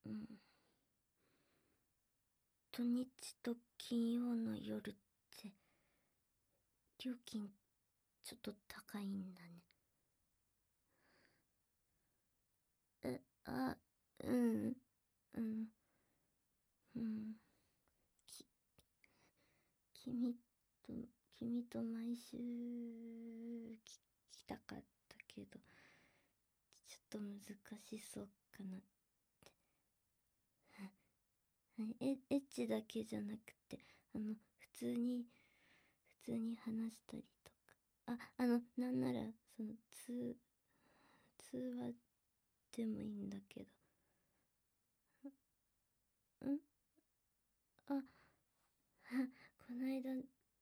うん。土日と金曜の夜って料金ちょっと高いんだね。うん、うん、うん。き、君と、君と毎週来たかったけど、ちょっと難しそうかなって。エッチだけじゃなくて、普通に、普通に話したりとか。なんなら、その、通話でもいいんだけど。んあ、こないだ、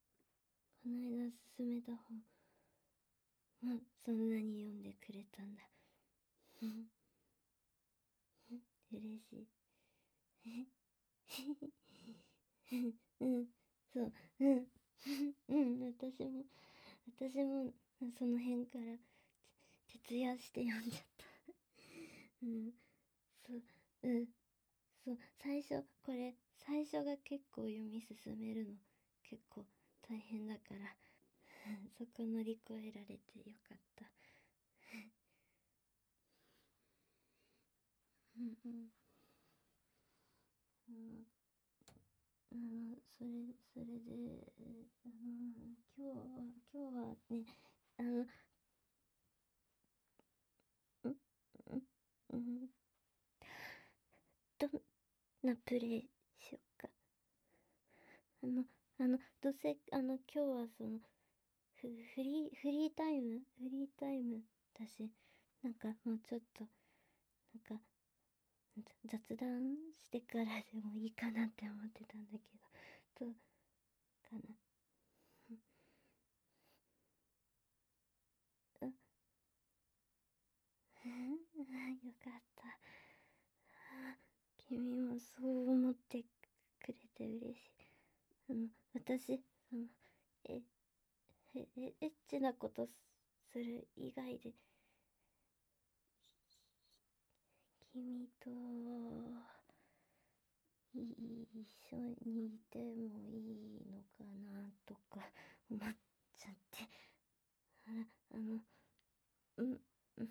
勧めた本、そんなに読んでくれたんだ。嬉しい。うん、そう、うん、うん、私も、その辺から徹夜して読んじゃった。うん、そう、うん、そう、最初が結構読み進めるの、結構大変だから、そこ乗り越えられてよかった。うん、うん、うん、それで、今日はね、あの、んうん、どんなプレイしようか。あの、どうせ、今日はフリータイムだし、なんかもうちょっと、なんか、雑談してからでもいいかなって思ってたんだけど、どうかな。うん、よかった。君もそう思ってくれて嬉しい。私、え、エッチなことする以外で、君と一緒にいてもいいのかなとか思っちゃって。あの、うん、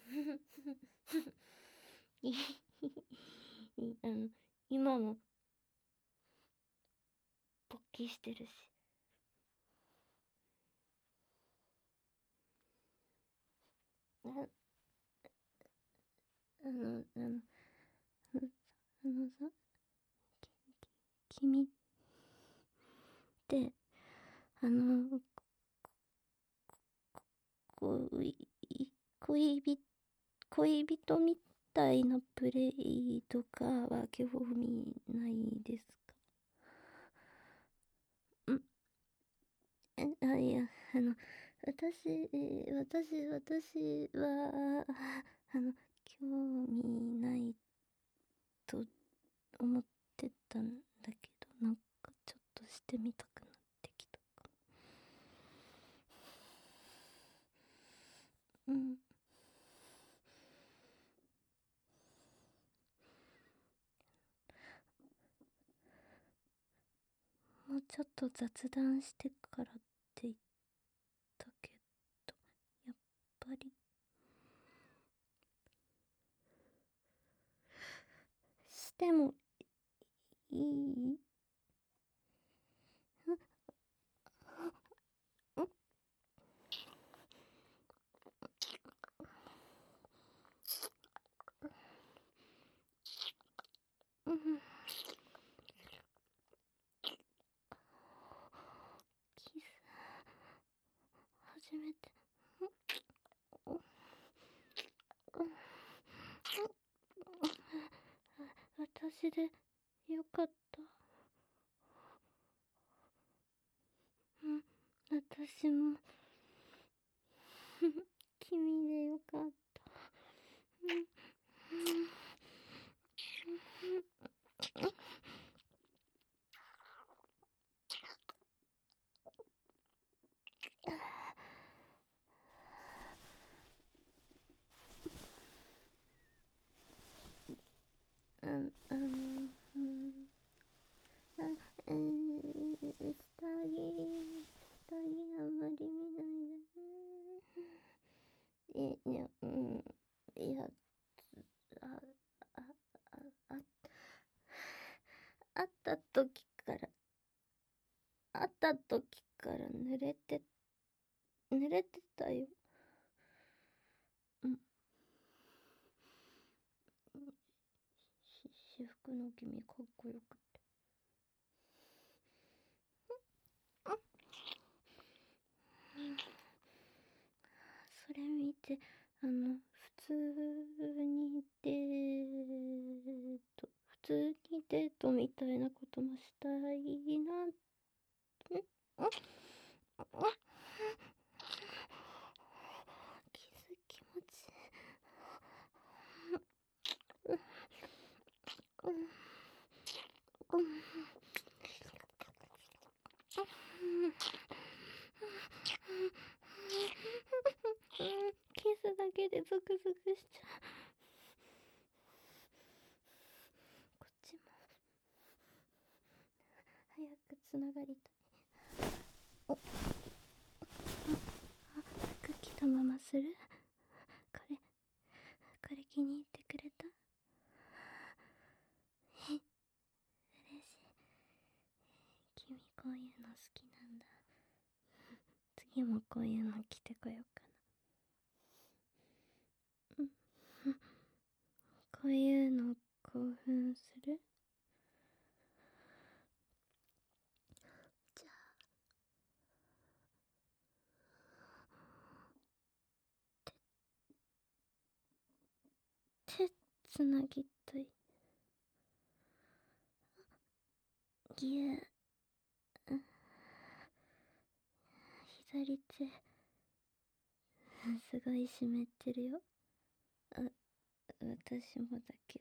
い今も勃起してるし。あ、あの、あの、さ、君って、あの、恋、恋人、恋人みたいなプレイとかは興味ないですか？いや、私は、あの、興味ないと思ってたんだけど、なんかちょっとしてみたくなってきたかも。うん。もうちょっと雑談してからって言ったけど、やっぱり、してもいい？んんうん。キス、初めて。うん、私でよかった。うん、私も君でよかった。うん、 あんまり見ないで。いや、いや、あ、あ、あ、会った時から、濡れてたよ。私服の君かっこよくて。それ見て、普通にデートみたいなこともしたいな。気持ちキスだけでゾクゾクしちゃう。こっちも早くつながりたい。服着たままする？これ気に入ってくれた？嬉しい。君こういうの好きなんだ。次もこういうの着てこようかな。こういうの興奮する？じゃあ手つなぎたい。ぎゅー。左手すごい湿ってるよ。私もだけ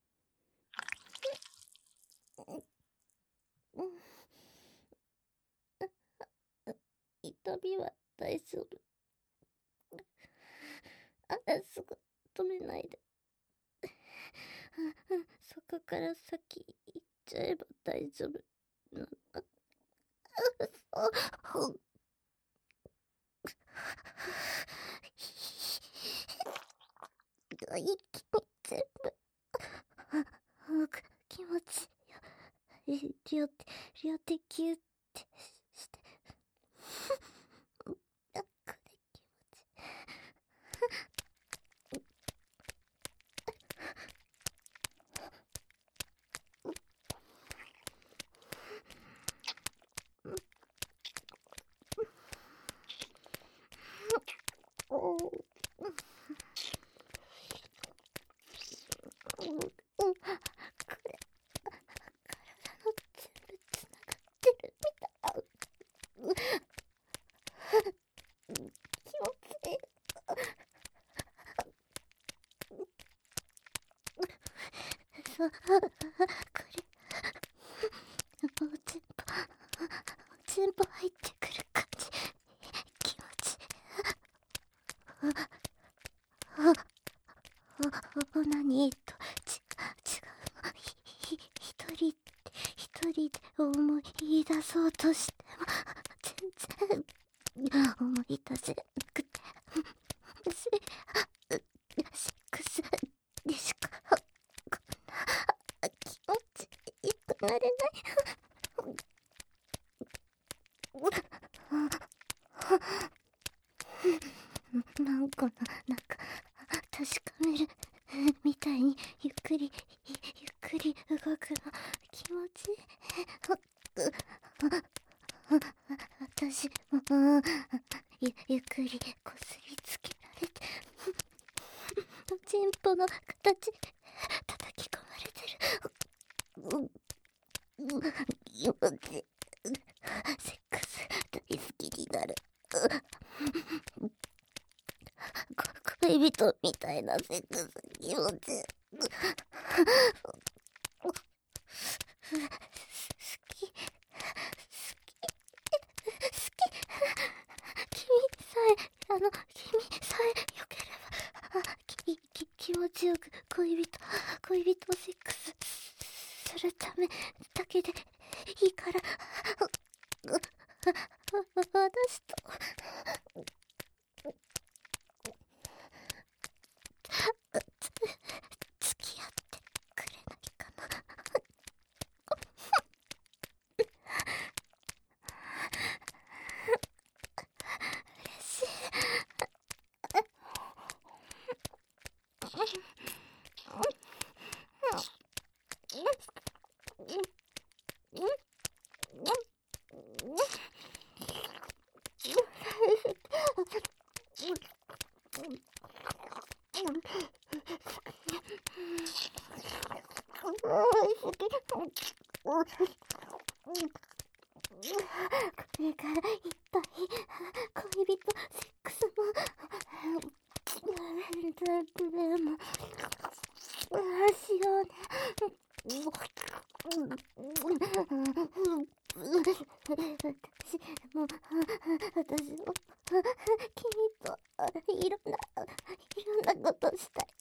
ど。痛みは大丈夫？すぐ止めないで。そこから先行っちゃえば大丈夫なの。一気に全部気持ちいい。両手ギュッてしてこれ気持ちそうこれ全部入ってくる感じ。気持ちオナニーと違う。一人で思い出そうとしても全然思い出せなくて、セックスでしかこんな気持ちよくなれない。なんか確かめるみたいにゆっくり動くの気持ちいい。私もゆっくりこすりつけられて、チンポの形叩き込まれてる。気持ちいい。セックス大好きになる。恋人みたいなセックス気持ちいい。好き。君さえ良ければ、 気持ちよく恋人をセックスするためだけでいいから、私と付き合ってくれないかな。嬉しい。これからいっぱい恋人セックスもメンタルプレイもしようね。私も君といろんなことしたい。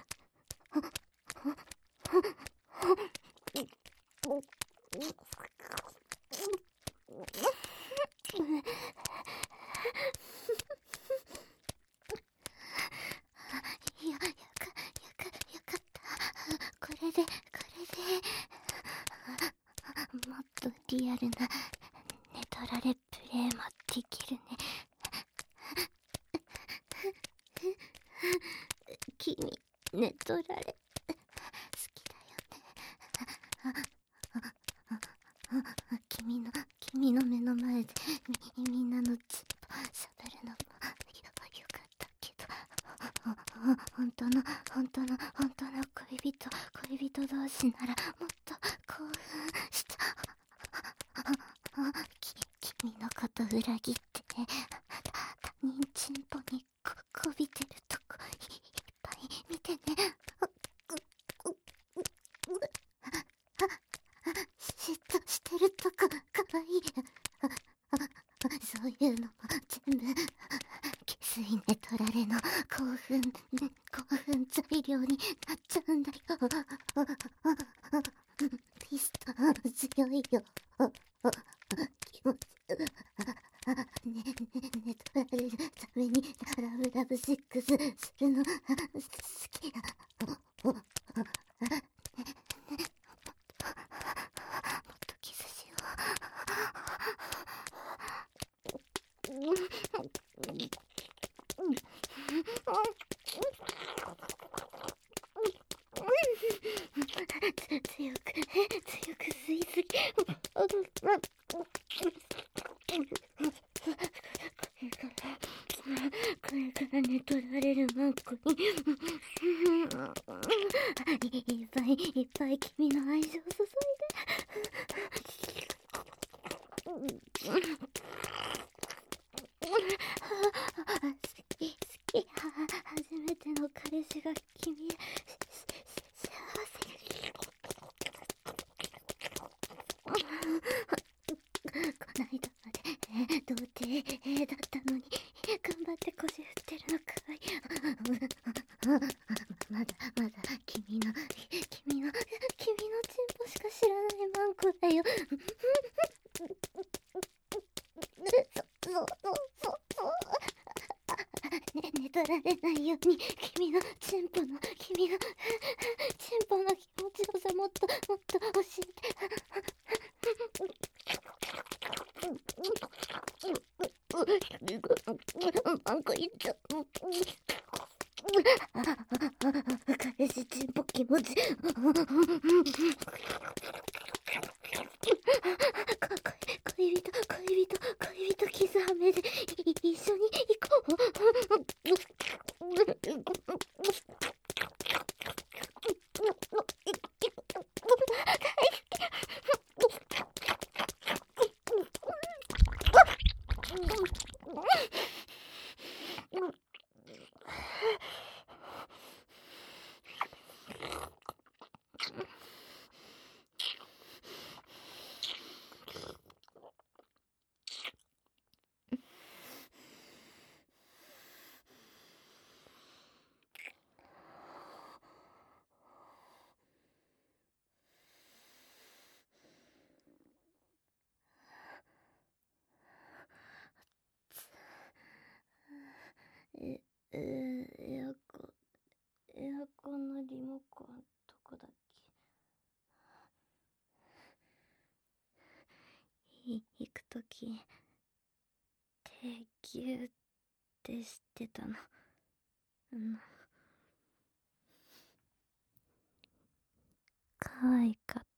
よかった。これでもっとリアルな寝取られプレイもできるね。君、寝取られ好きだよね。君の目の前でみんなのチンポしゃべるのもよかったけど、本当の恋人同士ならもっと興奮した。君のこと裏切ってね、他人チンポにこびてるとこいっぱい見てね。嫉妬してるとこかわいい。そういうのも全部下水寝取られの興奮材料になっちゃうんだよ。ピストン強いよ。気持ち寝取られるためにラブセックスするの好きだ。もっとキスしよ強く吸いすぎ。これから寝取られるマンコにいっぱい君の愛情注いで。好き。初めての彼氏が君へ幸せ。こないだまで童貞だったのに頑張って腰振ってるのかわいい。まだ君のチンポしか知らないマンコだよ。寝取られないように君のチンポの気持ちよさもっと教えて。マンコいっちゃう。彼氏チンポ気持ち。恋人キスハメで一緒に行こう。 え、エアコン、エアコンのリモコンどこだっけ。行くとき、手ギューってしてたの。可愛かっ